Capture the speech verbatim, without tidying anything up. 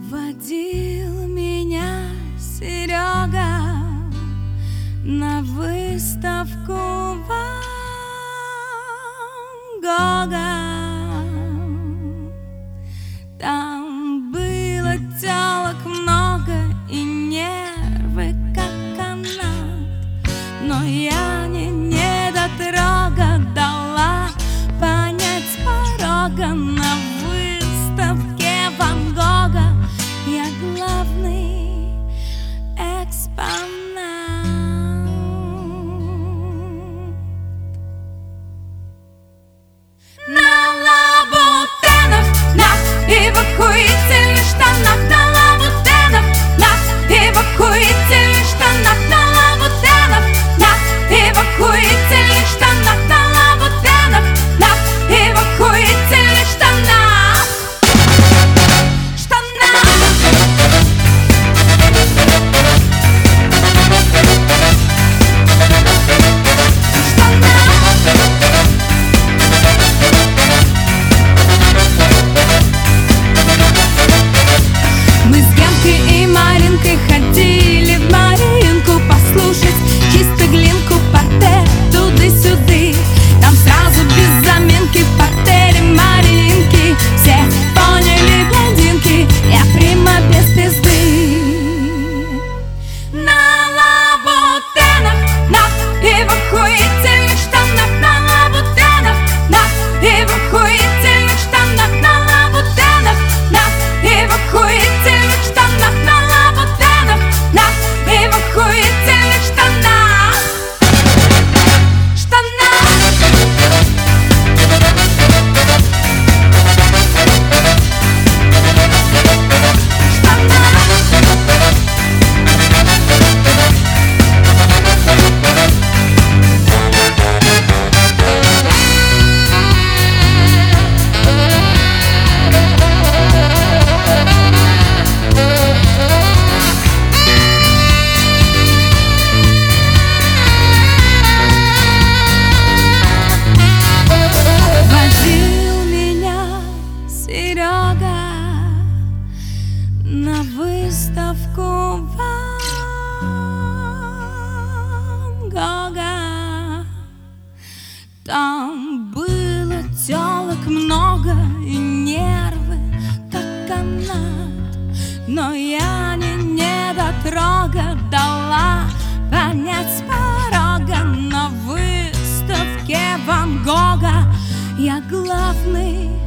Водил меня Серега на выставку Ван Гога. Там было тёлок много и нервы как канат, но я не недотрога дала понять с порога. На выставке Ван Гога я главный экспонат. На лабутенах, на эвакуительных штанах, на лабутенах, на эвакуительных штанах, на лабутенах, на эвакуительных штанах, на лабутенах, на эвакуительных штанах. Мы с Генкой и Маринкой ходили в Маринку послушать чисто глинку, портер туды-сюды. Там сразу без заминки в портере Маринки все поняли блондинки, я прима без пизды. На лабутенах, на эвакуительных штанах, на лабутенах, на эвакуительных штанах, на лабутенах, на эвакуительных штанах, на лабутенах, на эвакуительных штанах. Штанах. Водил меня Серега на выставку Ван Гога. Там было тёлок много и нервы как канат, но я не недотрога дала понять с порога. На выставке Ван Гога я главный